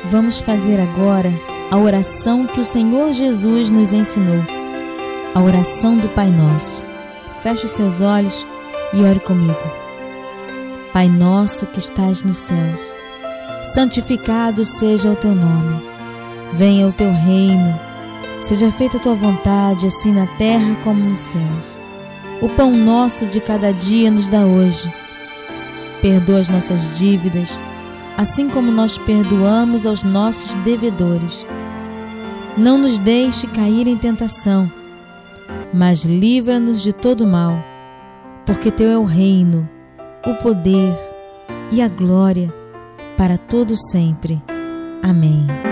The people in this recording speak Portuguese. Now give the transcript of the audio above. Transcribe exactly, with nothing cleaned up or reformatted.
Vamos fazer agora a oração que o Senhor Jesus nos ensinou, a oração do Pai Nosso. Feche os seus olhos e ore comigo. Pai nosso que estás nos céus, santificado seja o teu nome. Venha o teu reino, seja feita a tua vontade, assim na terra como nos céus. O pão nosso de cada dia nos dá hoje. Perdoa as nossas dívidas, assim como nós perdoamos aos nossos devedores. Não nos deixe cair em tentação, mas livra-nos de todo mal, porque teu é o reino, o poder e a glória para todo sempre. Amém.